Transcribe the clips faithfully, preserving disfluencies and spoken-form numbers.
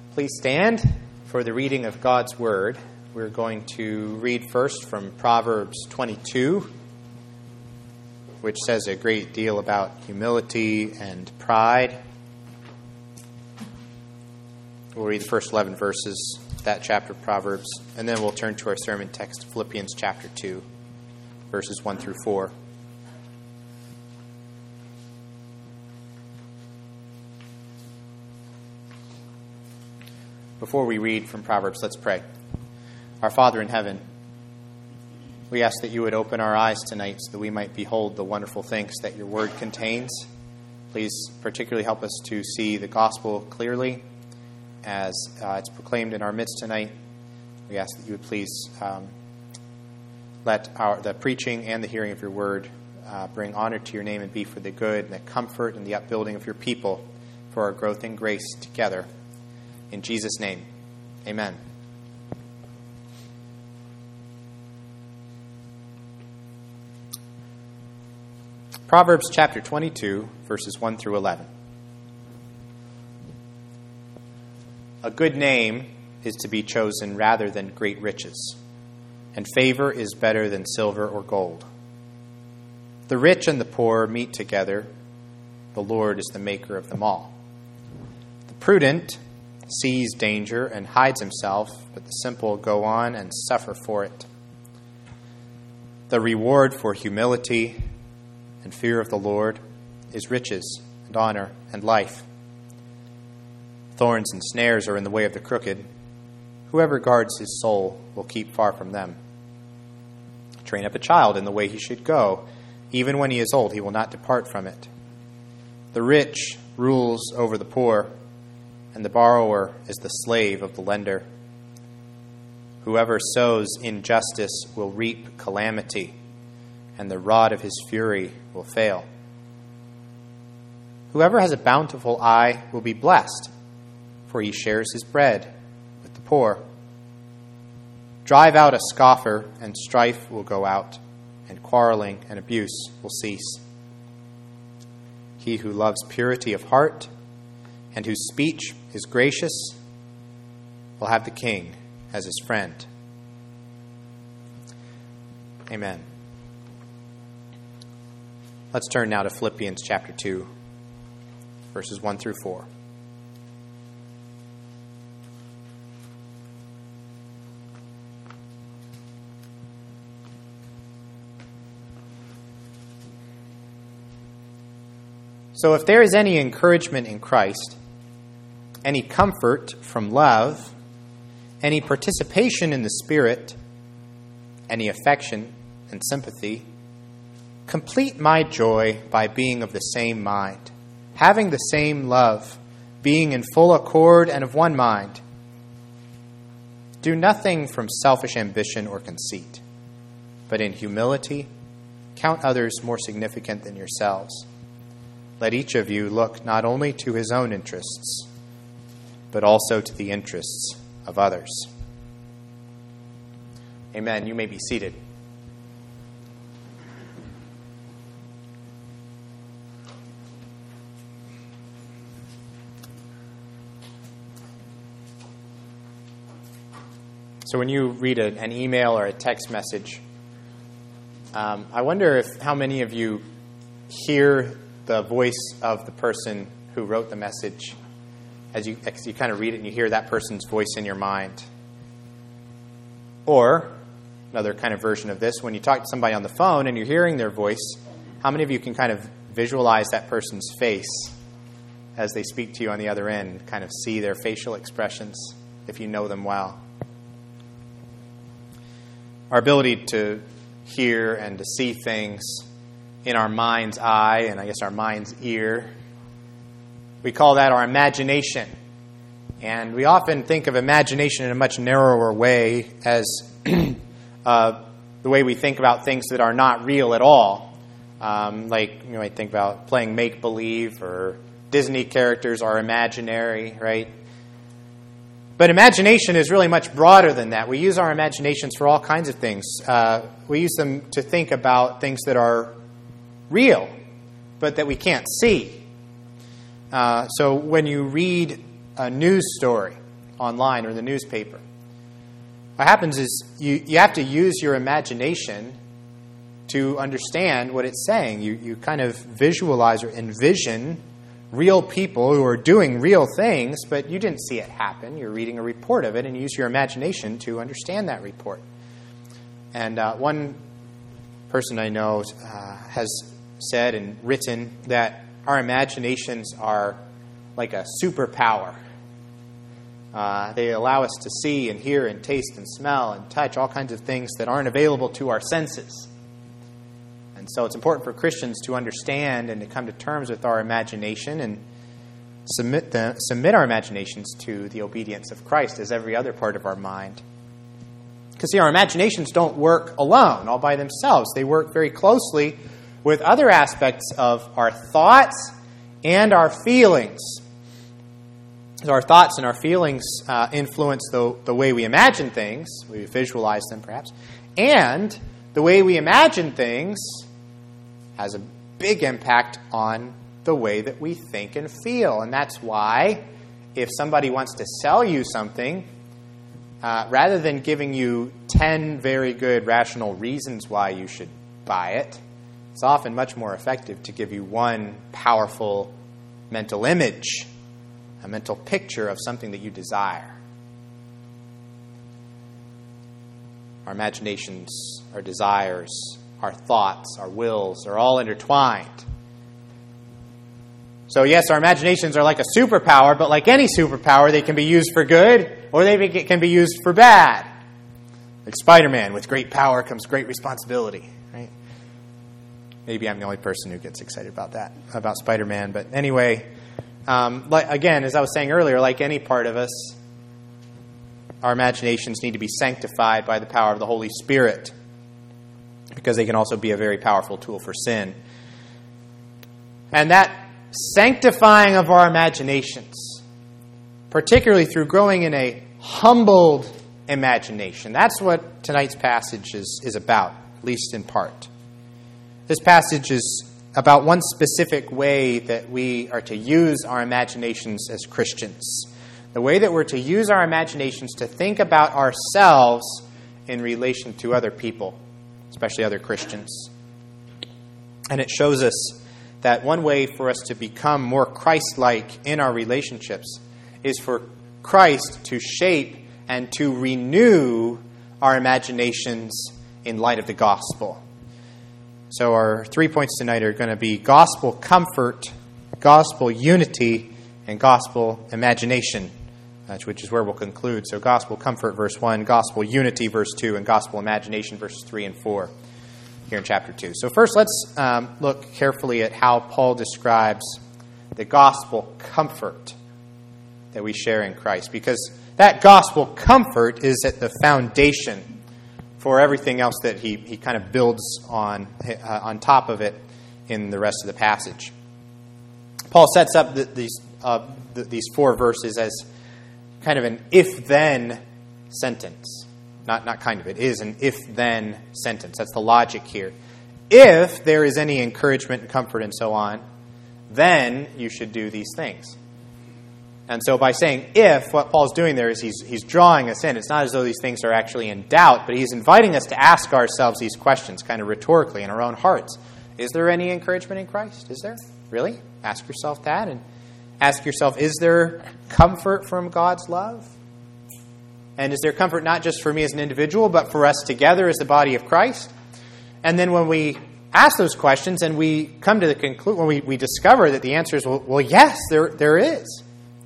Please stand for the reading of God's Word. We're going to read first from Proverbs twenty-two, which says a great deal about humility and pride. We'll read the first eleven verses of that chapter of Proverbs, and then we'll turn to our sermon text, Philippians chapter two, verses one through four. Before we read from Proverbs, let's pray. Our Father in heaven, we ask that you would open our eyes tonight so that we might behold the wonderful things that your word contains. Please particularly help us to see the gospel clearly as uh, it's proclaimed in our midst tonight. We ask that you would please um, let our, the preaching and the hearing of your word uh, bring honor to your name and be for the good and the comfort and the upbuilding of your people for our growth in grace together. In Jesus' name, amen. Proverbs chapter twenty-two, verses one through eleven. A good name is to be chosen rather than great riches, and favor is better than silver or gold. The rich and the poor meet together. The Lord is the maker of them all. The prudent sees danger and hides himself, but the simple go on and suffer for it. The reward for humility and fear of the Lord is riches and honor and life. Thorns and snares are in the way of the crooked. Whoever guards his soul will keep far from them. Train up a child in the way he should go. Even when he is old, he will not depart from it. The rich rules over the poor, and the borrower is the slave of the lender. Whoever sows injustice will reap calamity, and the rod of his fury will fail. Whoever has a bountiful eye will be blessed, for he shares his bread with the poor. Drive out a scoffer, and strife will go out, and quarreling and abuse will cease. He who loves purity of heart and whose speech is gracious will have the king as his friend. Amen. Let's turn now to Philippians chapter two, verses one through four. So if there is any encouragement in Christ, any comfort from love, any participation in the Spirit, any affection and sympathy, complete my joy by being of the same mind, having the same love, being in full accord and of one mind. Do nothing from selfish ambition or conceit, but in humility count others more significant than yourselves. Let each of you look not only to his own interests, but also to the interests of others. Amen. You may be seated. So when you read a, an email or a text message, um, I wonder if how many of you hear the voice of the person who wrote the message as you, as you kind of read it and you hear that person's voice in your mind. Or, another kind of version of this, when you talk to somebody on the phone and you're hearing their voice, how many of you can kind of visualize that person's face as they speak to you on the other end, kind of see their facial expressions if you know them well? Our ability to hear and to see things in our mind's eye, and I guess our mind's ear, we call that our imagination. And we often think of imagination in a much narrower way as uh, the way we think about things that are not real at all. Um, like, you know, I think about playing make-believe, or Disney characters are imaginary, right? But imagination is really much broader than that. We use our imaginations for all kinds of things. Uh, we use them to think about things that are real, but that we can't see. Uh, so when you read a news story online or the newspaper. What happens is you, you have to use your imagination to understand what it's saying. You, you kind of visualize or envision real people who are doing real things, but you didn't see it happen. You're reading a report of it, and you use your imagination to understand that report. And uh, one person I know uh, has said and written that our imaginations are like a superpower. Uh, they allow us to see and hear and taste and smell and touch all kinds of things that aren't available to our senses. And so it's important for Christians to understand and to come to terms with our imagination and submit the, submit our imaginations to the obedience of Christ as every other part of our mind. Because, see, our imaginations don't work alone, all by themselves. They work very closely with other aspects of our thoughts and our feelings. So our thoughts and our feelings uh, influence the, the way we imagine things. We visualize them, perhaps. And the way we imagine things has a big impact on the way that we think and feel. And that's why if somebody wants to sell you something, uh, rather than giving you ten very good rational reasons why you should buy it, it's often much more effective to give you one powerful mental image, a mental picture of something that you desire. Our imaginations, our desires, our thoughts, our wills are all intertwined. So yes, our imaginations are like a superpower, but like any superpower, they can be used for good or they can be used for bad. Like Spider-Man, with great power comes great responsibility, right? Maybe I'm the only person who gets excited about that, about Spider-Man. But anyway, um, like, again, as I was saying earlier, like any part of us, our imaginations need to be sanctified by the power of the Holy Spirit, because they can also be a very powerful tool for sin. And that sanctifying of our imaginations, particularly through growing in a humbled imagination, that's what tonight's passage is, is about, at least in part. This passage is about one specific way that we are to use our imaginations as Christians. The way that we're to use our imaginations to think about ourselves in relation to other people, especially other Christians. And it shows us that one way for us to become more Christ-like in our relationships is for Christ to shape and to renew our imaginations in light of the gospel. So our three points tonight are going to be gospel comfort, gospel unity, and gospel imagination, which is where we'll conclude. So gospel comfort, verse one, gospel unity, verse two, and gospel imagination, verses three and four, here in chapter two. So first, let's um, look carefully at how Paul describes the gospel comfort that we share in Christ, because that gospel comfort is at the foundation for everything else that he, he kind of builds on, uh, on top of it in the rest of the passage. Paul sets up the, these, uh, the, these four verses as kind of an if-then sentence. Not, not kind of, it is an if-then sentence. That's the logic here. If there is any encouragement and comfort and so on, then you should do these things. And so by saying if, what Paul's doing there is he's, he's drawing us in. It's not as though these things are actually in doubt, but he's inviting us to ask ourselves these questions kind of rhetorically in our own hearts. Is there any encouragement in Christ? Is there? Really? Ask yourself that, and ask yourself, is there comfort from God's love? And is there comfort not just for me as an individual, but for us together as the body of Christ? And then when we ask those questions and we come to the conclusion, when we, we discover that the answer is, well, well, yes, there there is.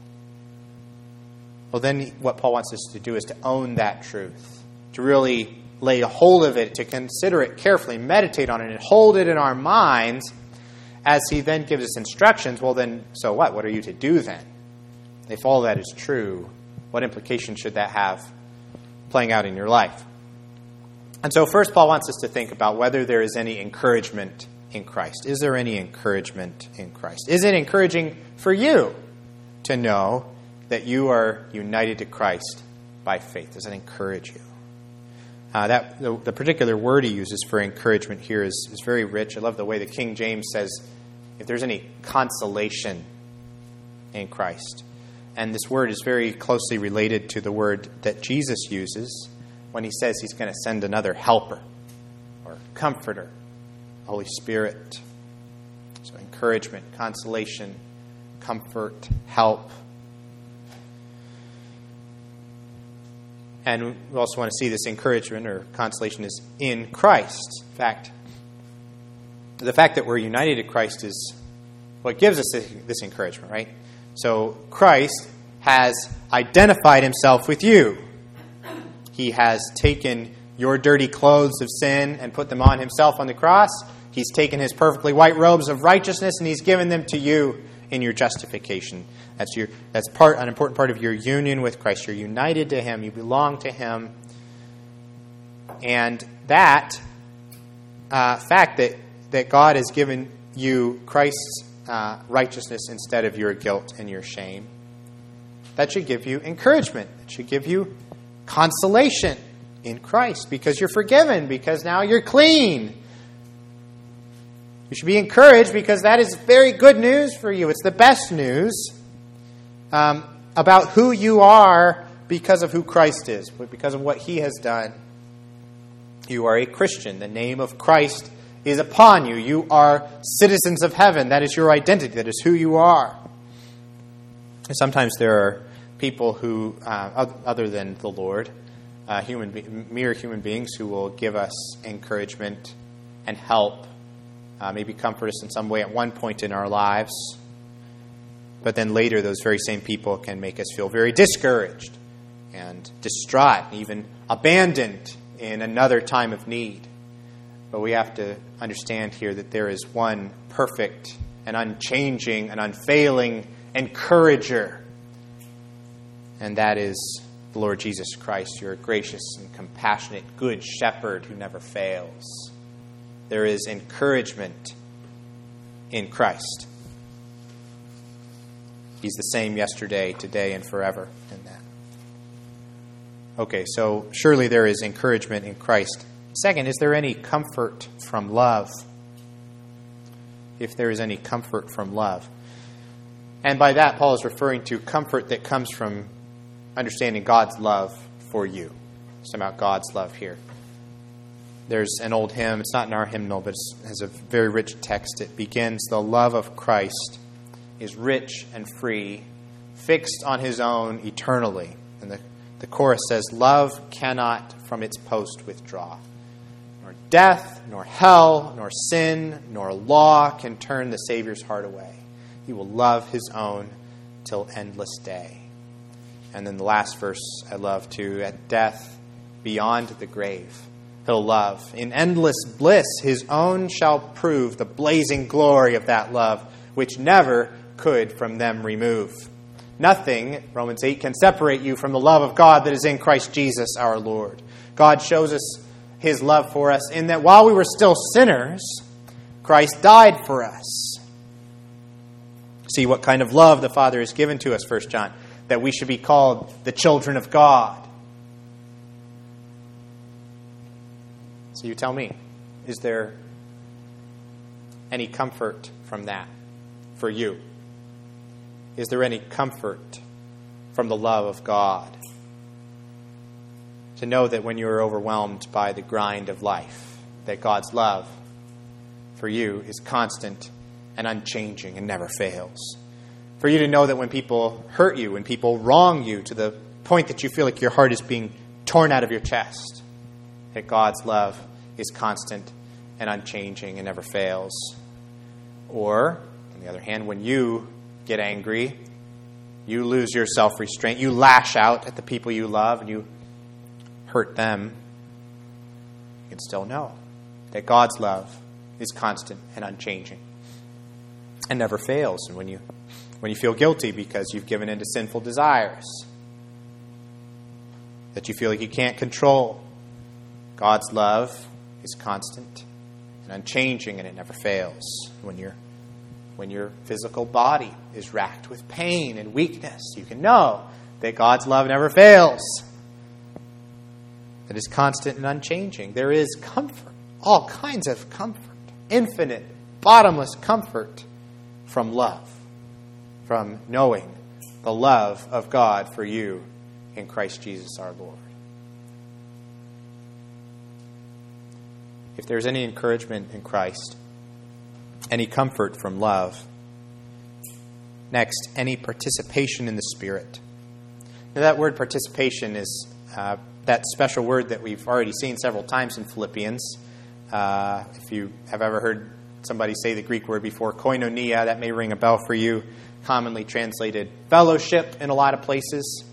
Well, then what Paul wants us to do is to own that truth, to really lay hold of it, to consider it carefully, meditate on it, and hold it in our minds as he then gives us instructions. Well, then, so what? What are you to do then? If all that is true, what implication should that have playing out in your life? And so first, Paul wants us to think about whether there is any encouragement in Christ. Is there any encouragement in Christ? Is it encouraging for you to know that you are united to Christ by faith? Does that encourage you? Uh, that the, the particular word he uses for encouragement here is, is very rich. I love the way the King James says, if there's any consolation in Christ. And this word is very closely related to the word that Jesus uses when he says he's going to send another helper or comforter, Holy Spirit. So encouragement, consolation, comfort, help. And we also want to see this encouragement or consolation is in Christ. In fact, the fact that we're united to Christ is what gives us this, this encouragement, right? So Christ has identified himself with you. He has taken your dirty clothes of sin and put them on himself on the cross. He's taken his perfectly white robes of righteousness and he's given them to you in your justification. That's your that's part an important part of your union with Christ. You're united to him. You belong to him. And that uh, fact that, that God has given you Christ's uh, righteousness instead of your guilt and your shame, that should give you encouragement. It should give you consolation in Christ because you're forgiven, because now you're clean. You should be encouraged because that is very good news for you. It's the best news um, about who you are because of who Christ is, because of what he has done. You are a Christian. The name of Christ is upon you. You are citizens of heaven. That is your identity. That is who you are. And sometimes there are people who, uh, other than the Lord, uh, human be- mere human beings who will give us encouragement and help. Uh, maybe comfort us in some way at one point in our lives. But then later, those very same people can make us feel very discouraged and distraught, and even abandoned in another time of need. But we have to understand here that there is one perfect and unchanging and unfailing encourager. And that is the Lord Jesus Christ, your gracious and compassionate good shepherd who never fails. There is encouragement in Christ. He's the same yesterday, today, and forever in that. Okay, so surely there is encouragement in Christ. Second, is there any comfort from love? If there is any comfort from love. And by that, Paul is referring to comfort that comes from understanding God's love for you. It's about God's love here. There's an old hymn. It's not in our hymnal, but it has a very rich text. It begins, "The love of Christ is rich and free, fixed on his own eternally." And the, the chorus says, "Love cannot from its post withdraw. Nor death, nor hell, nor sin, nor law can turn the Savior's heart away. He will love his own till endless day." And then the last verse I love too, "At death beyond the grave, he'll love. In endless bliss, his own shall prove the blazing glory of that love, which never could from them remove. Nothing," Romans eight, "can separate you from the love of God that is in Christ Jesus our Lord." God shows us his love for us in that while we were still sinners, Christ died for us. See what kind of love the Father has given to us, First John, that we should be called the children of God. So you tell me, is there any comfort from that for you? Is there any comfort from the love of God? To know that when you are overwhelmed by the grind of life, that God's love for you is constant and unchanging and never fails. For you to know that when people hurt you, when people wrong you to the point that you feel like your heart is being torn out of your chest, that God's love is constant and unchanging and never fails. Or, on the other hand, when you get angry, you lose your self-restraint, you lash out at the people you love and you hurt them, you can still know that God's love is constant and unchanging and never fails. And when you when you feel guilty because you've given in to sinful desires that you feel like you can't control, God's love is constant and unchanging, and it never fails. When your when your physical body is racked with pain and weakness, you can know that God's love never fails. That is constant and unchanging. There is comfort, all kinds of comfort, infinite, bottomless comfort from love, from knowing the love of God for you in Christ Jesus our Lord. If there's any encouragement in Christ, any comfort from love, next, any participation in the Spirit. Now, that word participation is uh, that special word that we've already seen several times in Philippians. Uh, if you have ever heard somebody say the Greek word before, koinonia, that may ring a bell for you. Commonly translated fellowship in a lot of places.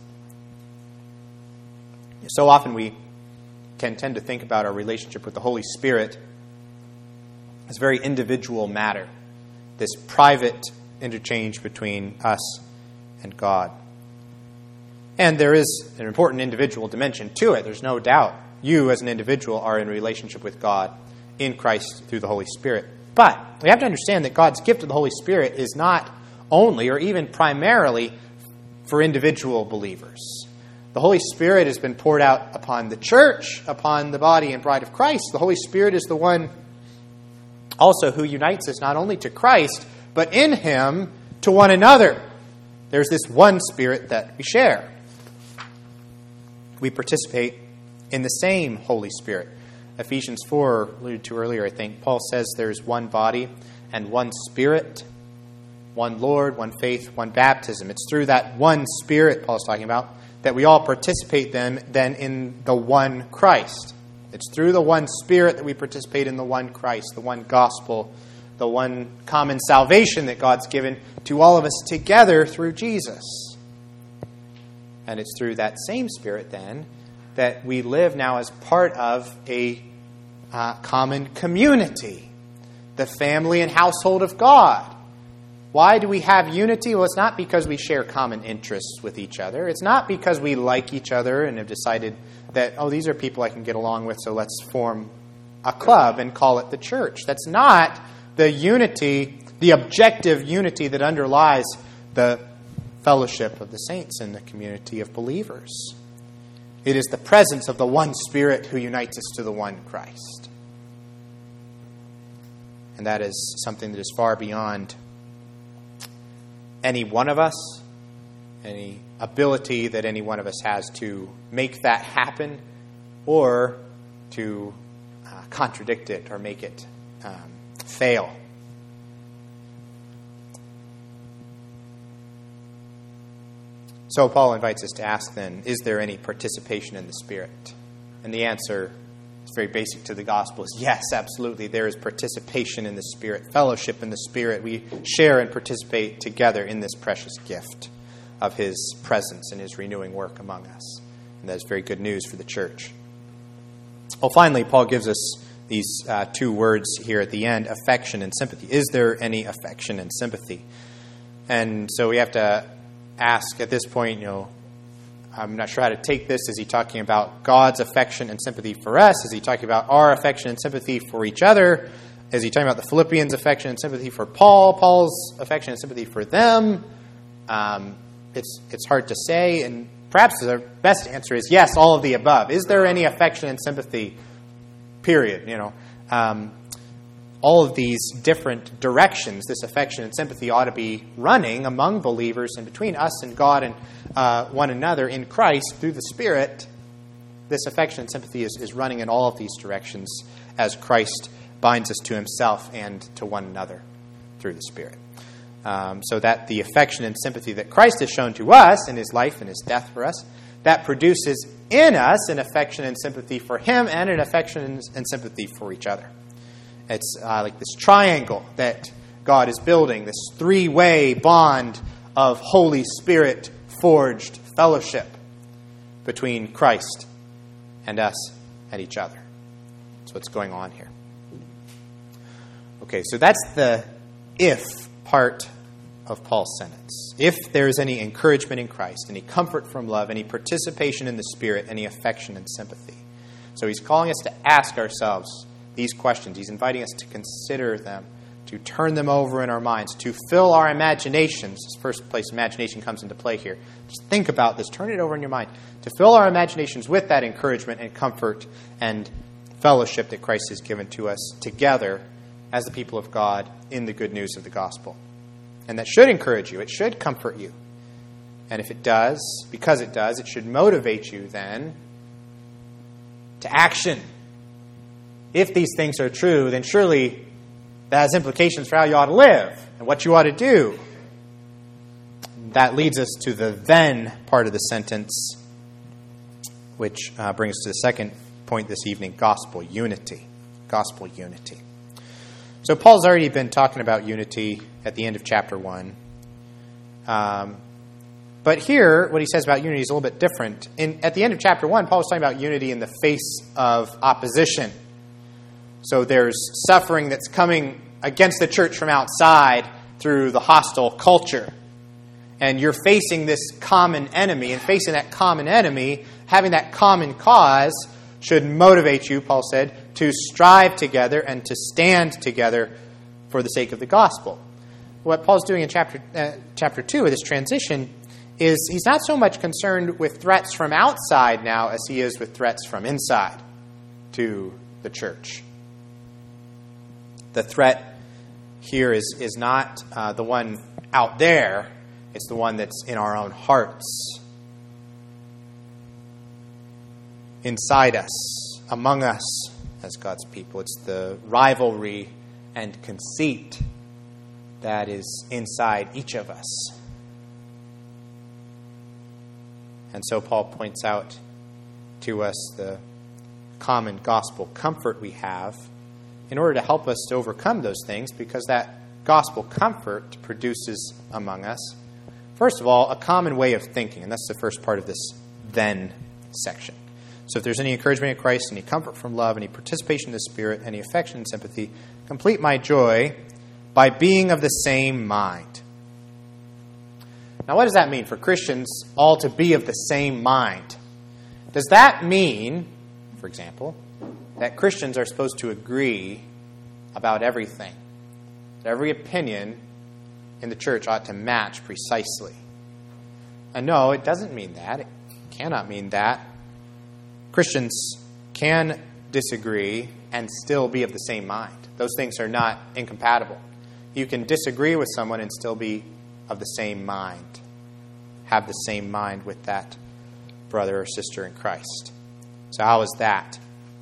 So often we can tend to think about our relationship with the Holy Spirit as a very individual matter, this private interchange between us and God. And there is an important individual dimension to it. There's no doubt. You as an individual are in a relationship with God in Christ through the Holy Spirit. But we have to understand that God's gift of the Holy Spirit is not only or even primarily for individual believers. The Holy Spirit has been poured out upon the church, upon the body and bride of Christ. The Holy Spirit is the one also who unites us not only to Christ, but in Him to one another. There's this one Spirit that we share. We participate in the same Holy Spirit. Ephesians four, alluded to earlier, I think, Paul says there's one body and one Spirit, one Lord, one faith, one baptism. It's through that one Spirit, Paul's talking about, that we all participate then, then in the one Christ. It's through the one Spirit that we participate in the one Christ, the one gospel, the one common salvation that God's given to all of us together through Jesus. And it's through that same Spirit then that we live now as part of a uh, common community, the family and household of God. Why do we have unity? Well, it's not because we share common interests with each other. It's not because we like each other and have decided that, oh, these are people I can get along with, so let's form a club and call it the church. That's not the unity, the objective unity that underlies the fellowship of the saints in the community of believers. It is the presence of the one Spirit who unites us to the one Christ. And that is something that is far beyond any one of us, any ability that any one of us has to make that happen or to uh, contradict it or make it um, fail. So Paul invites us to ask then, is there any participation in the Spirit? And the answer is very basic to the gospel, is yes, absolutely. There is participation in the Spirit, fellowship in the Spirit. We share and participate together in this precious gift of His presence and His renewing work among us. And that is very good news for the church. Well, finally, Paul gives us these uh, two words here at the end, affection and sympathy. Is there any affection and sympathy? And so we have to ask at this point, you know, I'm not sure how to take this. Is he talking about God's affection and sympathy for us? Is he talking about our affection and sympathy for each other? Is he talking about the Philippians' affection and sympathy for Paul, Paul's affection and sympathy for them? Um, it's it's hard to say, and perhaps the best answer is yes, all of the above. Is there any affection and sympathy? Period. You know, um, all of these different directions, this affection and sympathy ought to be running among believers and between us and God and uh, one another in Christ through the Spirit. This affection and sympathy is, is running in all of these directions as Christ binds us to Himself and to one another through the Spirit. Um, so that the affection and sympathy that Christ has shown to us in His life and His death for us, that produces in us an affection and sympathy for Him and an affection and sympathy for each other. It's uh, like this triangle that God is building, this three-way bond of Holy Spirit-forged fellowship between Christ and us and each other. That's what's going on here. Okay, so that's the if part of Paul's sentence. If there is any encouragement in Christ, any comfort from love, any participation in the Spirit, any affection and sympathy. So he's calling us to ask ourselves these questions. He's inviting us to consider them, to turn them over in our minds, to fill our imaginations. This first place imagination comes into play here. Just think about this. Turn it over in your mind. To fill our imaginations with that encouragement and comfort and fellowship that Christ has given to us together as the people of God in the good news of the gospel. And that should encourage you. It should comfort you. And if it does, because it does, it should motivate you then to action. If these things are true, then surely that has implications for how you ought to live and what you ought to do. That leads us to the then part of the sentence, which uh, brings us to the second point this evening, gospel unity. Gospel unity. So Paul's already been talking about unity at the end of chapter one. Um, but here, what he says about unity is a little bit different. In, at the end of chapter one, Paul was talking about unity in the face of opposition. So there's suffering that's coming against the church from outside through the hostile culture. And you're facing this common enemy. And facing that common enemy, having that common cause should motivate you, Paul said, to strive together and to stand together for the sake of the gospel. What Paul's doing in chapter uh, chapter two of this transition is he's not so much concerned with threats from outside now as he is with threats from inside to the church. The threat here is, is not uh, the one out there. It's the one that's in our own hearts. Inside us, among us as God's people. It's the rivalry and conceit that is inside each of us. And so Paul points out to us the common gospel comfort we have in order to help us to overcome those things, because that gospel comfort produces among us, first of all, a common way of thinking. And that's the first part of this then section. So if there's any encouragement in Christ, any comfort from love, any participation in the Spirit, any affection and sympathy, complete my joy by being of the same mind. Now, what does that mean for Christians all to be of the same mind? Does that mean, for example, that Christians are supposed to agree about everything? That every opinion in the church ought to match precisely? And no, it doesn't mean that. It cannot mean that. Christians can disagree and still be of the same mind. Those things are not incompatible. You can disagree with someone and still be of the same mind. Have the same mind with that brother or sister in Christ. So how is that?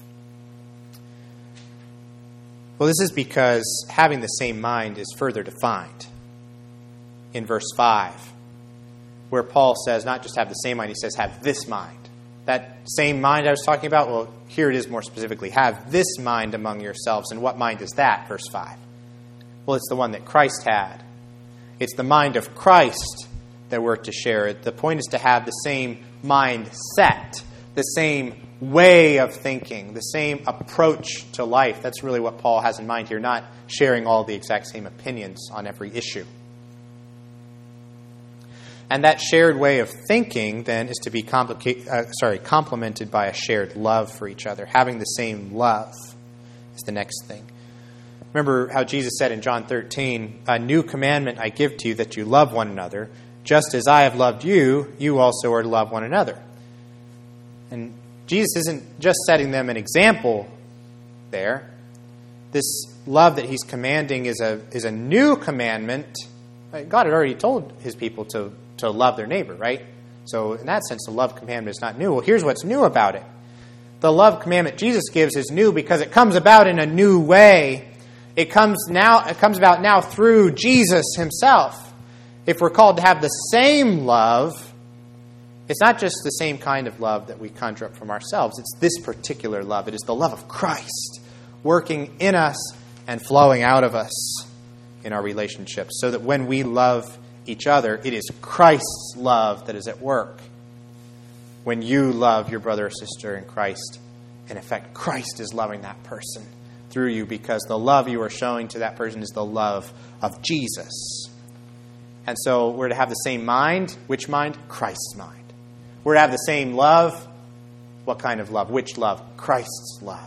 Well, this is because having the same mind is further defined in verse five, where Paul says not just have the same mind, he says have this mind. That same mind I was talking about, well, here it is more specifically. Have this mind among yourselves. And what mind is that, verse five? Well, it's the one that Christ had. It's the mind of Christ that we're to share. The point is to have the same mindset, the same way of thinking, the same approach to life. That's really what Paul has in mind here, not sharing all the exact same opinions on every issue. And that shared way of thinking, then, is to be complica- uh, sorry, complemented by a shared love for each other. Having the same love is the next thing. Remember how Jesus said in John thirteen, "A new commandment I give to you, that you love one another. Just as I have loved you, you also are to love one another." And Jesus isn't just setting them an example there. This love that he's commanding is a is a new commandment. God had already told his people to, to love their neighbor, right? So in that sense, the love commandment is not new. Well, here's what's new about it. The love commandment Jesus gives is new because it comes about in a new way. It comes now. It comes about now through Jesus himself. If we're called to have the same love, it's not just the same kind of love that we conjure up from ourselves. It's this particular love. It is the love of Christ working in us and flowing out of us in our relationships, so that when we love each other, it is Christ's love that is at work. When you love your brother or sister in Christ, in effect, Christ is loving that person through you, because the love you are showing to that person is the love of Jesus. And so we're to have the same mind. Which mind? Christ's mind. We're to have the same love. What kind of love? Which love? Christ's love.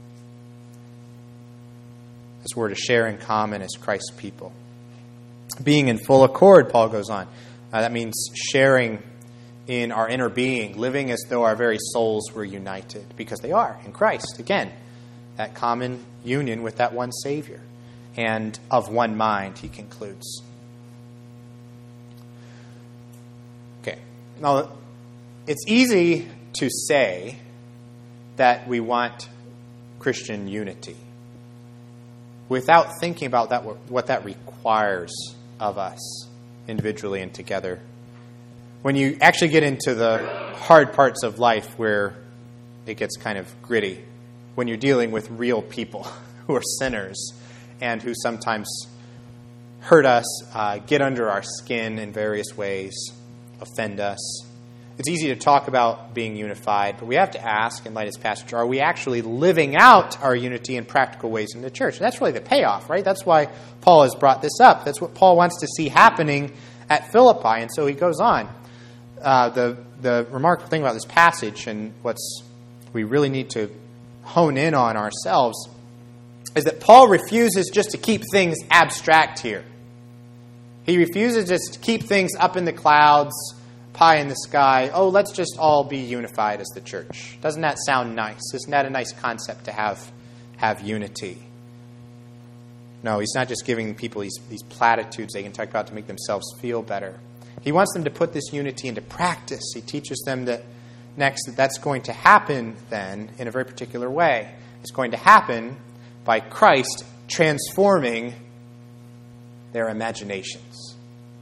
As we're to share in common as Christ's people. Being in full accord, Paul goes on. Uh, that means sharing in our inner being, living as though our very souls were united, because they are in Christ. Again, that common union with that one Savior. And of one mind, he concludes. Okay, Now, it's easy to say that we want Christian unity without thinking about that, what that requires of us individually and together. When you actually get into the hard parts of life where it gets kind of gritty, when you're dealing with real people who are sinners and who sometimes hurt us, uh, get under our skin in various ways, offend us, it's easy to talk about being unified, but we have to ask, in light of this passage, are we actually living out our unity in practical ways in the church? And that's really the payoff, right? That's why Paul has brought this up. That's what Paul wants to see happening at Philippi. And so he goes on. Uh, the the remarkable thing about this passage, and what's we really need to hone in on ourselves, is that Paul refuses just to keep things abstract here. He refuses just to keep things up in the clouds, pie in the sky. Oh, let's just all be unified as the church. Doesn't that sound nice? Isn't that a nice concept to have have unity? No, he's not just giving people these, these platitudes they can talk about to make themselves feel better. He wants them to put this unity into practice. He teaches them that next that that's going to happen then in a very particular way. It's going to happen by Christ transforming their imaginations.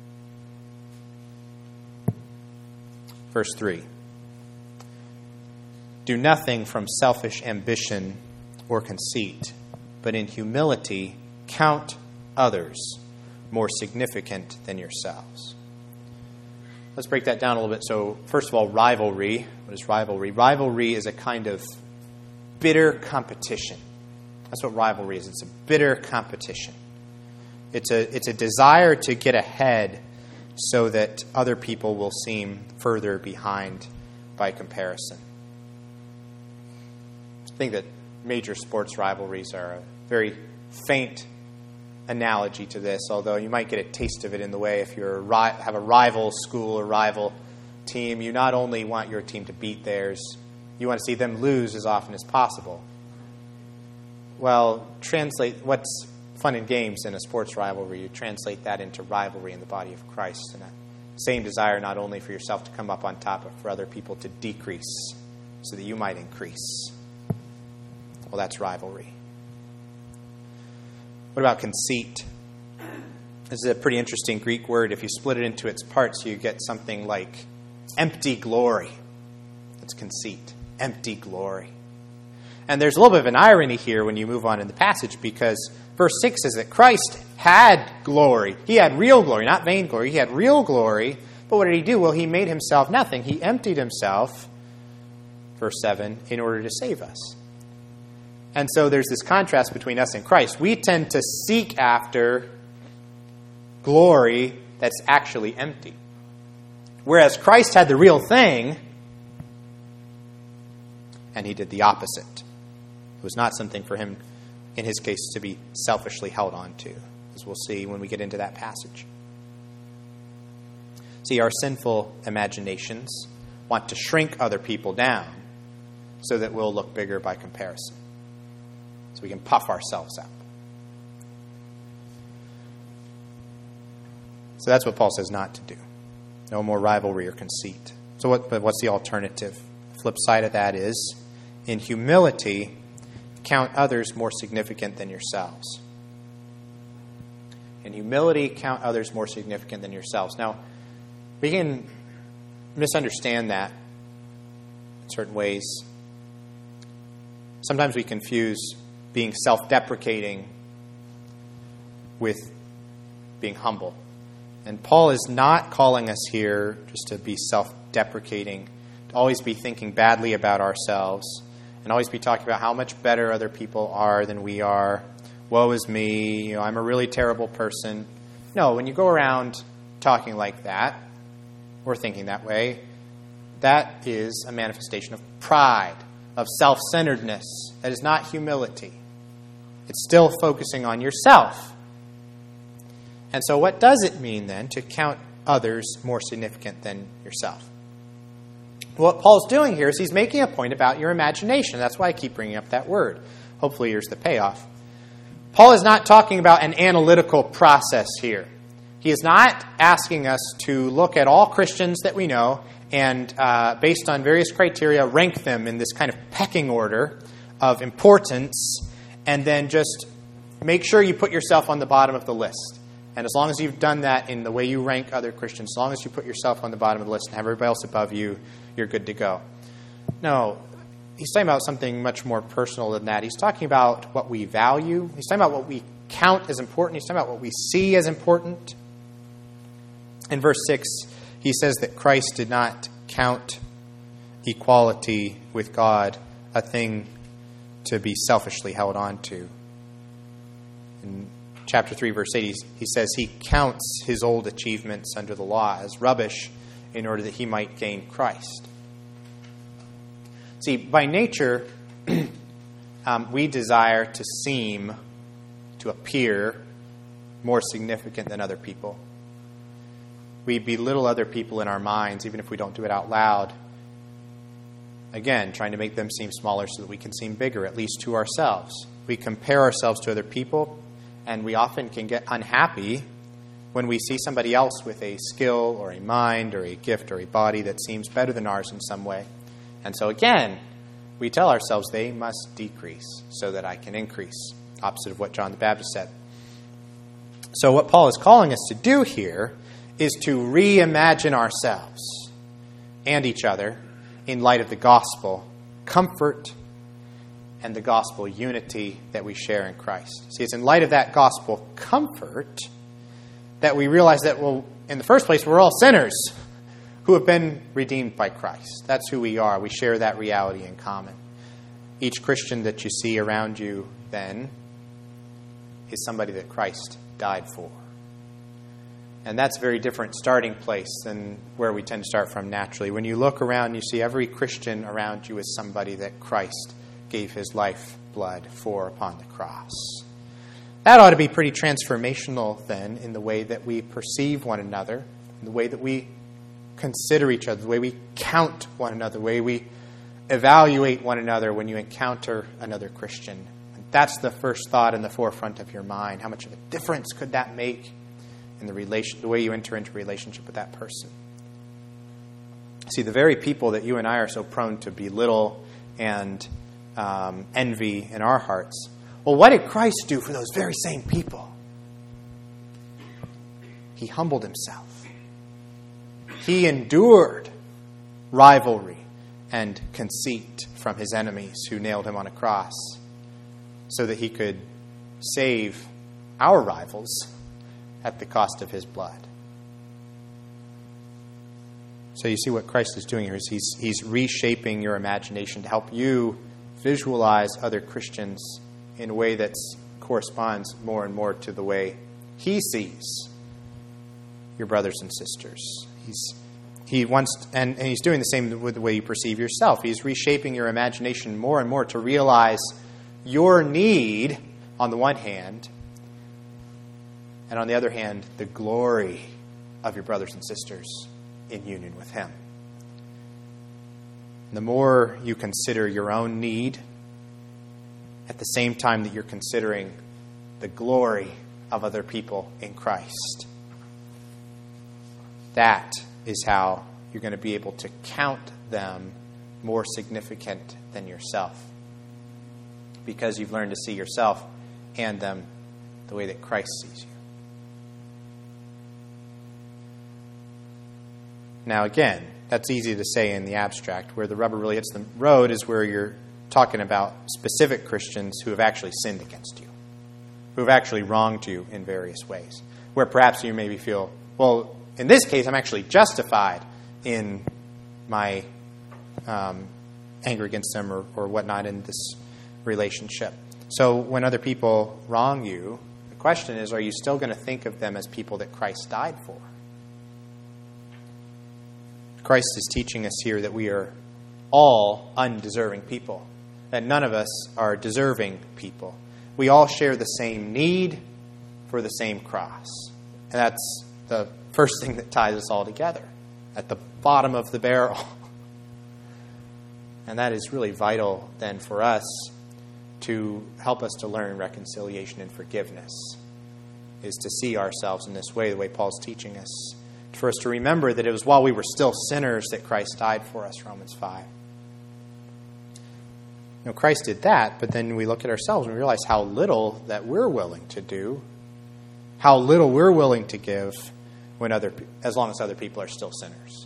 Verse three. Do nothing from selfish ambition or conceit, but in humility count others more significant than yourselves. Let's break that down a little bit. So, first of all, rivalry. What is rivalry? Rivalry is a kind of bitter competition. That's what rivalry is. It's a bitter competition. It's a, it's a desire to get ahead so that other people will seem further behind by comparison. I think that major sports rivalries are a very faint analogy to this, although you might get a taste of it in the way if you have a rival school or rival team, you not only want your team to beat theirs, you want to see them lose as often as possible. Well, translate what's fun and games in a sports rivalry, you translate that into rivalry in the body of Christ, and that same desire not only for yourself to come up on top, but for other people to decrease so that you might increase. Well, that's rivalry. What about conceit? This is a pretty interesting Greek word. If you split it into its parts, you get something like empty glory. That's conceit. Empty glory. And there's a little bit of an irony here when you move on in the passage, because verse six says that Christ had glory. He had real glory, not vain glory. He had real glory. But what did he do? Well, he made himself nothing. He emptied himself, verse seven, in order to save us. And so there's this contrast between us and Christ. We tend to seek after glory that's actually empty. Whereas Christ had the real thing, and he did the opposite. It was not something for him, in his case, to be selfishly held on to, as we'll see when we get into that passage. See, our sinful imaginations want to shrink other people down so that we'll look bigger by comparison. So we can puff ourselves up. So that's what Paul says not to do. No more rivalry or conceit. So what, but what's the alternative? The flip side of that is, in humility, count others more significant than yourselves. In humility, count others more significant than yourselves. Now, we can misunderstand that in certain ways. Sometimes we confuse being self-deprecating with being humble. And Paul is not calling us here just to be self-deprecating, to always be thinking badly about ourselves, and always be talking about how much better other people are than we are. Woe is me, you know, I'm a really terrible person. No, when you go around talking like that, or thinking that way, that is a manifestation of pride, of self-centeredness. That is not humility. It's still focusing on yourself. And so what does it mean then to count others more significant than yourself? What Paul's doing here is he's making a point about your imagination. That's why I keep bringing up that word. Hopefully here's the payoff. Paul is not talking about an analytical process here. He is not asking us to look at all Christians that we know and uh, based on various criteria, rank them in this kind of pecking order of importance, and then just make sure you put yourself on the bottom of the list. And as long as you've done that in the way you rank other Christians, as long as you put yourself on the bottom of the list and have everybody else above you, you're good to go. No, he's talking about something much more personal than that. He's talking about what we value. He's talking about what we count as important. He's talking about what we see as important. In verse six, he says that Christ did not count equality with God a thing to be selfishly held on to. In chapter three, verse eight, he says he counts his old achievements under the law as rubbish in order that he might gain Christ. See, by nature, um, we desire to seem, to appear more significant than other people. We belittle other people in our minds, even if we don't do it out loud. Again, trying to make them seem smaller so that we can seem bigger, at least to ourselves. We compare ourselves to other people, and we often can get unhappy when we see somebody else with a skill or a mind or a gift or a body that seems better than ours in some way. And so again, we tell ourselves they must decrease so that I can increase, opposite of what John the Baptist said. So what Paul is calling us to do here is to reimagine ourselves and each other in light of the gospel comfort and the gospel unity that we share in Christ. See, it's in light of that gospel comfort that we realize that, well, in the first place, we're all sinners who have been redeemed by Christ. That's who we are. We share that reality in common. Each Christian that you see around you, then, is somebody that Christ died for. And that's a very different starting place than where we tend to start from naturally. When you look around, you see every Christian around you is somebody that Christ gave his life blood for upon the cross. That ought to be pretty transformational, then, in the way that we perceive one another, in the way that we consider each other, the way we count one another, the way we evaluate one another when you encounter another Christian. And that's the first thought in the forefront of your mind. How much of a difference could that make in the relation, the way you enter into a relationship with that person? See, the very people that you and I are so prone to belittle and um, envy in our hearts, well, what did Christ do for those very same people? He humbled himself. He endured rivalry and conceit from his enemies who nailed him on a cross so that he could save our rivals at the cost of his blood. So you see what Christ is doing here is he's, he's reshaping your imagination to help you visualize other Christians in a way that corresponds more and more to the way he sees your brothers and sisters. He's he wants, and, and he's doing the same with the way you perceive yourself. He's reshaping your imagination more and more to realize your need on the one hand, and on the other hand, the glory of your brothers and sisters in union with him. The more you consider your own need, at the same time that you're considering the glory of other people in Christ, that is how you're going to be able to count them more significant than yourself, because you've learned to see yourself and them the way that Christ sees you. Now, again, that's easy to say in the abstract. Where the rubber really hits the road is where you're talking about specific Christians who have actually sinned against you, who have actually wronged you in various ways, where perhaps you maybe feel, well, in this case, I'm actually justified in my um, anger against them or, or whatnot in this relationship. So when other people wrong you, the question is, are you still going to think of them as people that Christ died for? Christ is teaching us here that we are all undeserving people, that none of us are deserving people. We all share the same need for the same cross. And that's the first thing that ties us all together, at the bottom of the barrel. And that is really vital then for us to help us to learn reconciliation and forgiveness, is to see ourselves in this way, the way Paul's teaching us, for us to remember that it was while we were still sinners that Christ died for us, Romans five. You know, Christ did that, but then we look at ourselves and we realize how little that we're willing to do, how little we're willing to give when other, as long as other people are still sinners.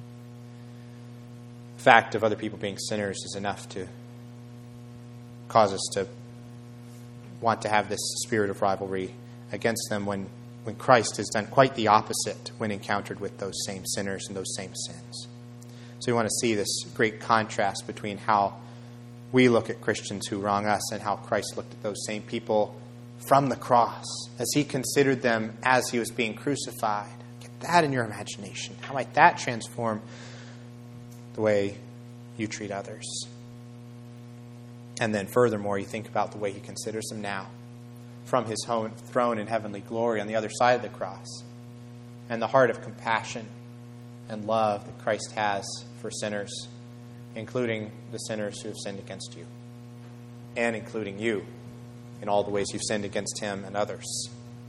The fact of other people being sinners is enough to cause us to want to have this spirit of rivalry against them when, when Christ has done quite the opposite when encountered with those same sinners and those same sins. So we want to see this great contrast between how we look at Christians who wrong us and how Christ looked at those same people from the cross as he considered them as he was being crucified. Get that in your imagination. How might that transform the way you treat others? And then furthermore, you think about the way he considers them now from his throne in heavenly glory on the other side of the cross, and the heart of compassion and love that Christ has for sinners, including the sinners who have sinned against you, and including you in all the ways you've sinned against him and others.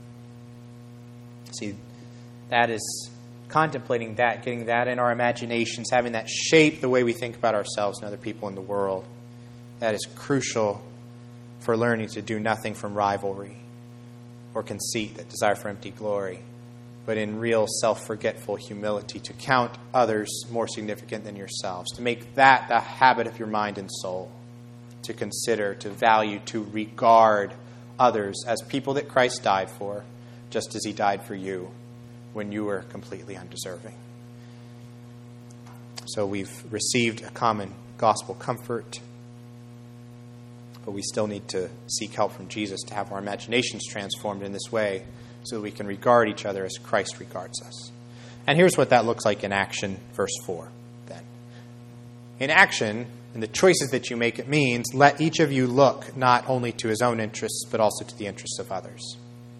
See, that is contemplating that, getting that in our imaginations, having that shape the way we think about ourselves and other people in the world. That is crucial for learning to do nothing from rivalry or conceit that desire for empty glory, but in real self-forgetful humility to count others more significant than yourselves, to make that the habit of your mind and soul, to consider, to value, to regard others as people that Christ died for, just as he died for you when you were completely undeserving. So we've received a common gospel comfort, but we still need to seek help from Jesus to have our imaginations transformed in this way so that we can regard each other as Christ regards us. And here's what that looks like in action, verse four, then. In action, in the choices that you make, it means, let each of you look not only to his own interests, but also to the interests of others.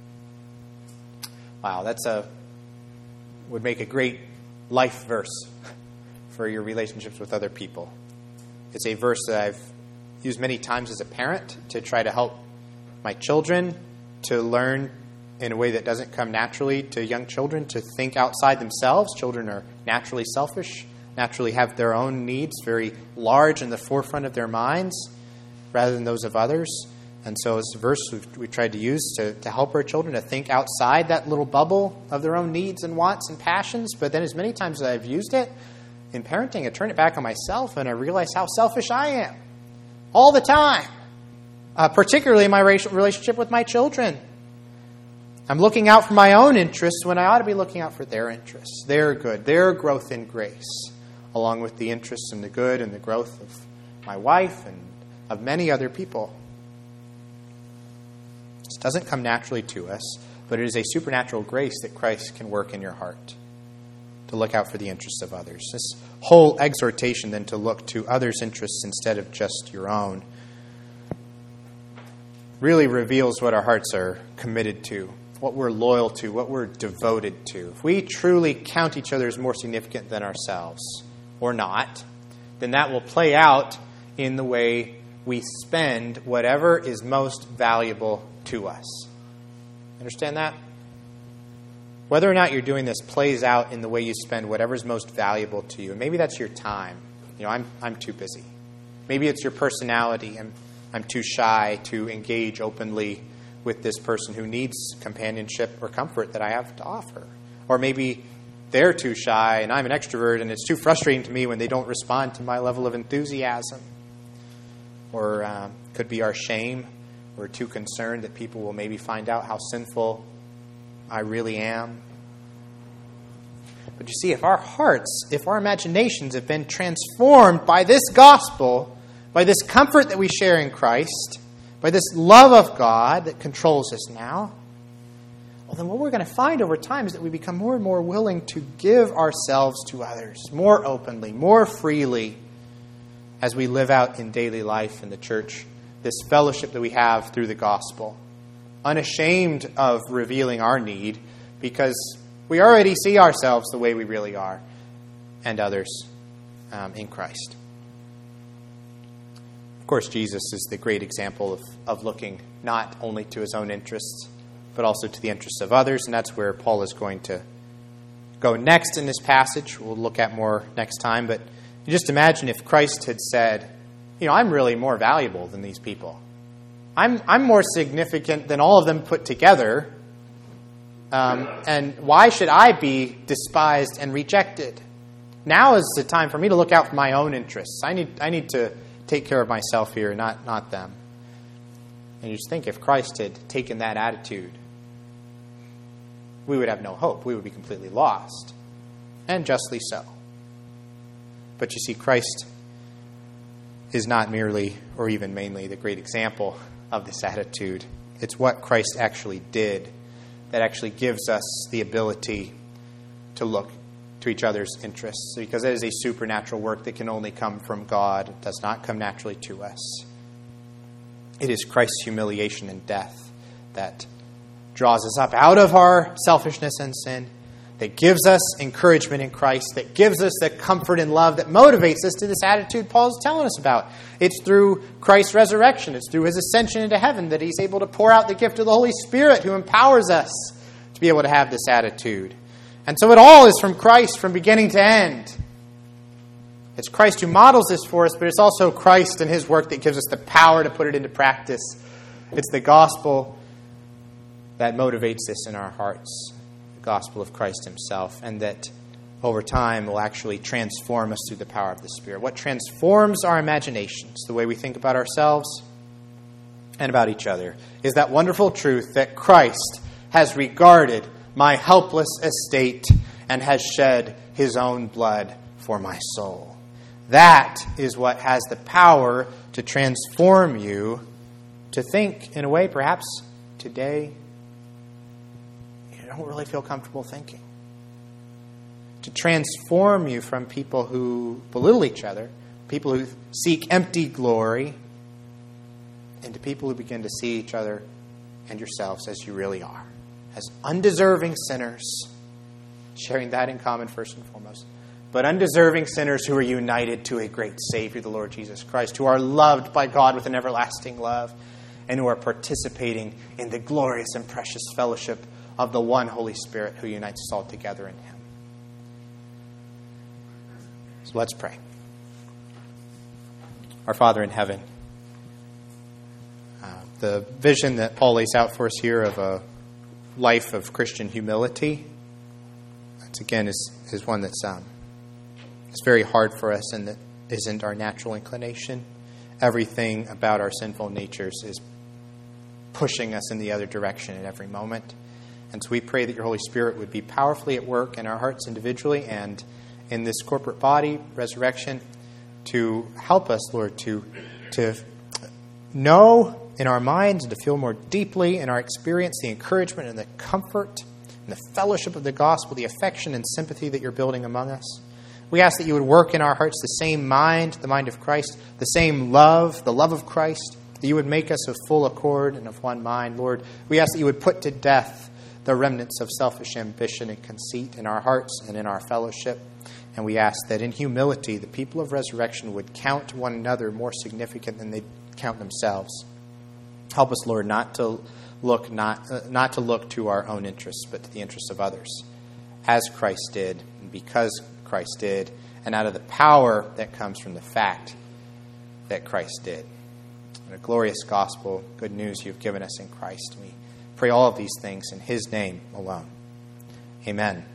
Wow, that's a would make a great life verse for your relationships with other people. It's a verse that I've used many times as a parent to try to help my children to learn in a way that doesn't come naturally to young children, to think outside themselves. Children are naturally selfish, naturally have their own needs very large in the forefront of their minds rather than those of others. And so it's a verse we've, we tried to use to, to help our children to think outside that little bubble of their own needs and wants and passions. But then as many times as I've used it in parenting, I turn it back on myself and I realize how selfish I am all the time, uh, particularly in my relationship with my children. I'm looking out for my own interests when I ought to be looking out for their interests, their good, their growth in grace, along with the interests and the good and the growth of my wife and of many other people. This doesn't come naturally to us, but it is a supernatural grace that Christ can work in your heart to look out for the interests of others. This whole exhortation then to look to others' interests instead of just your own really reveals what our hearts are committed to, what we're loyal to, what we're devoted to. If we truly count each other as more significant than ourselves, or not, then that will play out in the way we spend whatever is most valuable to us. Understand that? Whether or not you're doing this plays out in the way you spend whatever is most valuable to you. And maybe that's your time. You know, I'm I'm too busy. Maybe it's your personality. I'm I'm too shy to engage openly with this person who needs companionship or comfort that I have to offer. Or maybe they're too shy and I'm an extrovert and it's too frustrating to me when they don't respond to my level of enthusiasm. Or um, could be our shame. We're too concerned that people will maybe find out how sinful I really am. But you see, if our hearts, if our imaginations have been transformed by this gospel, by this comfort that we share in Christ, by this love of God that controls us now, well, then what we're going to find over time is that we become more and more willing to give ourselves to others more openly, more freely, as we live out in daily life in the church, this fellowship that we have through the gospel, unashamed of revealing our need because we already see ourselves the way we really are and others um, in Christ. Of course, Jesus is the great example of, of looking not only to his own interests, but also to the interests of others, and that's where Paul is going to go next in this passage. We'll look at more next time. But you just imagine if Christ had said, you know, I'm really more valuable than these people. I'm, I'm more significant than all of them put together. Um, and why should I be despised and rejected? Now is the time for me to look out for my own interests. I need, I need to take care of myself here, not, not them. And you just think if Christ had taken that attitude, we would have no hope. We would be completely lost. And justly so. But you see, Christ is not merely or even mainly the great example of this attitude. It's what Christ actually did that actually gives us the ability to look to each other's interests, because it is a supernatural work that can only come from God. It does not come naturally to us. It is Christ's humiliation and death that draws us up out of our selfishness and sin, that gives us encouragement in Christ, that gives us the comfort and love that motivates us to this attitude Paul's telling us about. It's through Christ's resurrection, it's through his ascension into heaven that he's able to pour out the gift of the Holy Spirit who empowers us to be able to have this attitude. And so it all is from Christ from beginning to end. It's Christ who models this for us, but it's also Christ and his work that gives us the power to put it into practice. It's the gospel that motivates this in our hearts, the gospel of Christ himself, and that over time will actually transform us through the power of the Spirit. What transforms our imaginations, the way we think about ourselves and about each other, is that wonderful truth that Christ has regarded my helpless estate and has shed his own blood for my soul. That is what has the power to transform you to think in a way perhaps today you don't really feel comfortable thinking. To transform you from people who belittle each other, people who seek empty glory, into people who begin to see each other and yourselves as you really are. As undeserving sinners, sharing that in common first and foremost, but undeserving sinners who are united to a great Savior, the Lord Jesus Christ, who are loved by God with an everlasting love, and who are participating in the glorious and precious fellowship of the one Holy Spirit who unites us all together in him. So let's pray. Our Father in heaven, uh, the vision that Paul lays out for us here of a life of Christian humility, that's again is, is one that's um, it's very hard for us and that isn't our natural inclination. Everything about our sinful natures is pushing us in the other direction at every moment. And so we pray that your Holy Spirit would be powerfully at work in our hearts individually and in this corporate body, resurrection, to help us, Lord, to, to know in our minds and to feel more deeply in our experience the encouragement and the comfort and the fellowship of the gospel, the affection and sympathy that you're building among us. We ask that you would work in our hearts the same mind, the mind of Christ, the same love, the love of Christ, that you would make us of full accord and of one mind. Lord, we ask that you would put to death the remnants of selfish ambition and conceit in our hearts and in our fellowship. And we ask that in humility, the people of resurrection would count one another more significant than they count themselves. Help us, Lord, not to look not uh, not to look to our own interests, but to the interests of others, as Christ did, and because Christ did, and out of the power that comes from the fact that Christ did. And a glorious gospel, good news you've given us in Christ. We pray all of these things in his name alone. Amen.